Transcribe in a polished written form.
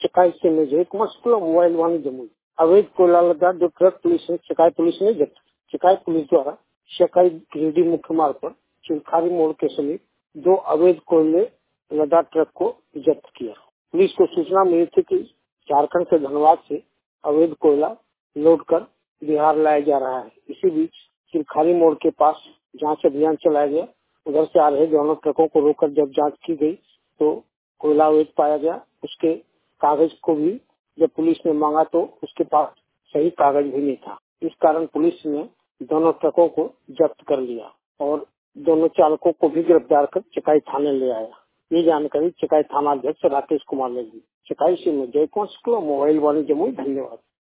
चकाई से में जो एक मस्कुला मोबाइल वाणी जमुई अवैध कोयला लदा जो ट्रक पुलिस ने चकाई पुलिस ने जब्त। चकाई पुलिस द्वारा चकाई गिरिडीह मुख्य मार्ग पर चिलखारी मोड़ के समीप 2 अवैध कोयले लदा ट्रक को जब्त किया। पुलिस को सूचना मिली थी कि झारखंड से धनबाद से अवैध कोयला लोड कर बिहार लाया जा रहा है। इसी बीच चिलखारी मोड़ के पास जांच अभियान चलाया गया। उधर से आ रहे दोनों ट्रकों को रोककर जब जांच की गई तो कोयला अवैध पाया गया। उसके कागज को भी जब पुलिस ने मांगा तो उसके पास सही कागज भी नहीं था। इस कारण पुलिस ने दोनों ट्रकों को जब्त कर लिया और दोनों चालकों को भी गिरफ्तार कर चकाई थाने ले आया। ये जानकारी चकाई थाना अध्यक्ष राकेश कुमार ने दी। चकाई से मैं जयकुमार शुक्ला, मोबाइल वाणी जमुई। धन्यवाद।